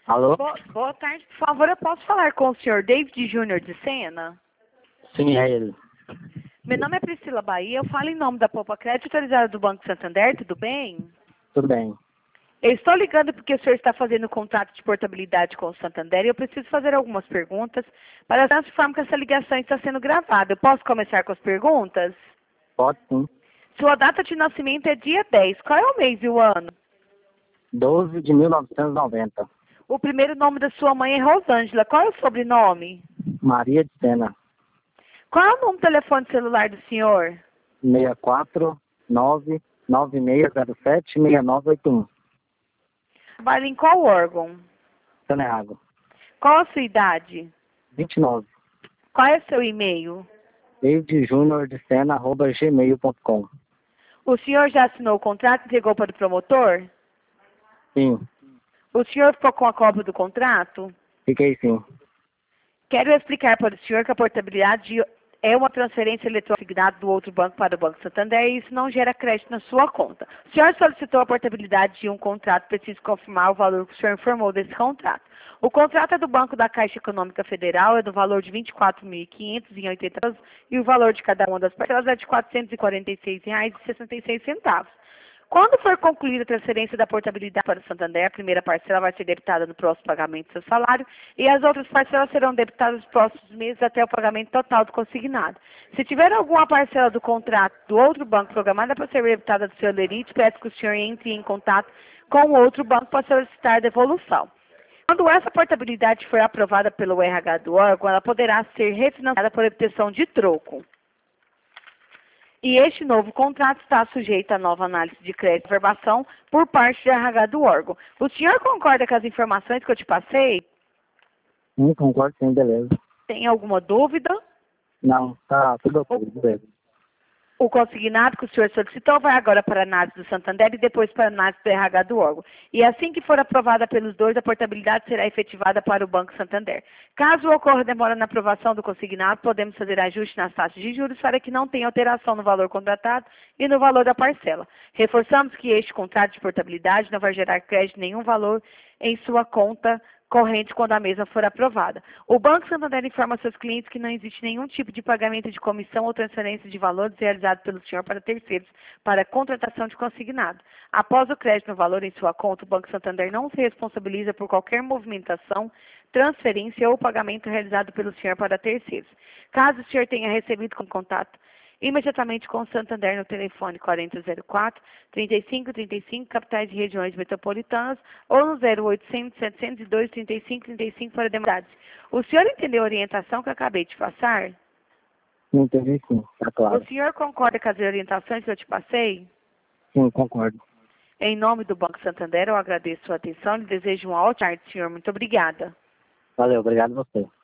Alô? Boa tarde, por favor, eu posso falar com o senhor David Júnior de Sena? Sim, é ele. Meu nome é Priscila Bahia, eu falo em nome da Poupa Crédito autorizada do Banco Santander, tudo bem? Tudo bem. Eu estou ligando porque o senhor está fazendo um contrato de portabilidade com o Santander e eu preciso fazer algumas perguntas para a forma que essa ligação está sendo gravada. Eu posso começar com as perguntas? Pode sim. Sua data de nascimento é dia 10. Qual é o mês e o ano? 12 de 1990. O primeiro nome da sua mãe é Rosângela. Qual é o sobrenome? Maria de Sena. Qual é o número do telefone celular do senhor? 649-9607-6981. Trabalha em qual órgão? Saneago. Qual a sua idade? 29. Qual é o seu e-mail? davidjuniordesena@gmail.com. O senhor já assinou o contrato e entregou para o promotor? Sim, O senhor ficou com a cópia do contrato? fiquei sim. Quero explicar para o senhor que a portabilidade é uma transferência eletrônica signada do outro banco para o Banco Santander e isso não gera crédito na sua conta. O senhor solicitou a portabilidade de um contrato, preciso confirmar o valor que o senhor informou desse contrato. O contrato é do Banco da Caixa Econômica Federal, é do valor de R$ 24.500,80 e o valor de cada uma das parcelas é de R$ 446,66. Quando for concluída a transferência da portabilidade para o Santander, a primeira parcela vai ser debitada no próximo pagamento do seu salário e as outras parcelas serão debitadas nos próximos meses até o pagamento total do consignado. Se tiver alguma parcela do contrato do outro banco programada para ser debitada do seu lerite, peço que o senhor entre em contato com o outro banco para solicitar a devolução. Quando essa portabilidade for aprovada pelo RH do órgão, ela poderá ser refinanciada por obtenção de troco. E este novo contrato está sujeito a nova análise de crédito e averbação por parte do RH do órgão. O senhor concorda com as informações que eu te passei? Concordo sim, beleza. Tem alguma dúvida? Não, tá tudo ok, beleza. O consignado que o senhor solicitou vai agora para a análise do Santander e depois para a análise do RH do órgão. E assim que for aprovada pelos dois, a portabilidade será efetivada para o Banco Santander. Caso ocorra demora na aprovação do consignado, podemos fazer ajuste nas taxas de juros para que não tenha alteração no valor contratado e no valor da parcela. Reforçamos que este contrato de portabilidade não vai gerar crédito nenhum valor em sua conta corrente quando a mesma for aprovada. O Banco Santander informa seus clientes que não existe nenhum tipo de pagamento de comissão ou transferência de valores realizado pelo senhor para terceiros para contratação de consignado. Após o crédito no valor em sua conta, o Banco Santander não se responsabiliza por qualquer movimentação, transferência ou pagamento realizado pelo senhor para terceiros. Caso o senhor tenha recebido com contato imediatamente com o Santander no telefone 4004-3535, capitais e regiões metropolitanas, ou no 0800-702-3535 para demandas. O senhor entendeu a orientação que eu acabei de passar? Entendi sim, tá claro. O senhor concorda com as orientações que eu te passei? Sim, concordo. Em nome do Banco Santander, eu agradeço a sua atenção e desejo uma ótima tarde, senhor. Muito obrigada. Valeu, obrigado a você.